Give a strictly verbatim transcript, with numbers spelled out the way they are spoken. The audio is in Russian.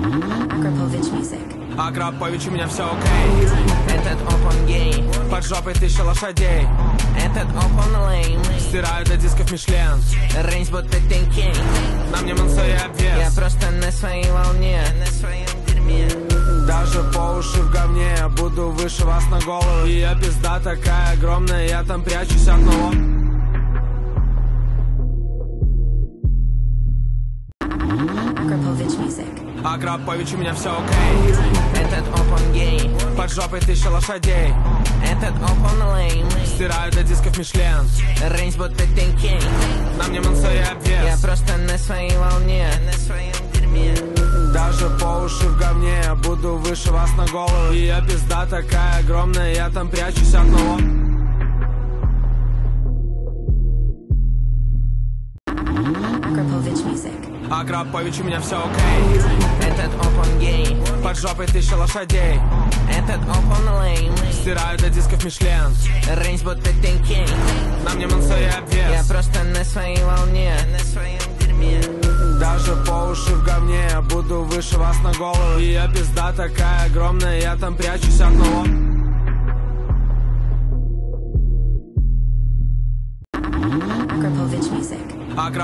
Akrapovic Music. Акрапович, у меня все окей. Этот опон гей, Под жопой тысяча лошадей. этот опон лейм. Стираю до дисков Мишлен. Рейнс будто тенкей. На мне мансо и Я обвес. просто на своей волне, на своем дерьме. Даже по уши в говне. Я буду выше вас на голову. И я пизда такая огромная. Я там прячусь от нового. Akrapovic Music. Акрапович, у меня все окей. Этот опон гей, Под жопой тысяча лошадей. этот опон лейм. Стираю до дисков Мишлен. Рейнс будто тенкей. На мне мансо и Я обвес. просто на своей волне, на своем дерьме. Даже по уши в говне. Я буду выше вас на голову. И я пизда такая огромная. Я там прячусь от нового. Akrapovic Music. Акрапович, у меня все окей. Этот опон гей, Под жопой тысяча лошадей. этот опон лейм. Стираю до дисков Мишлен. Рейнс будто тенкей. На мне мансо и Я обвес. просто на своей волне, на своем дерьме. Даже по уши в говне. Я буду выше вас на голову. И я пизда такая огромная. Я там прячусь от нового.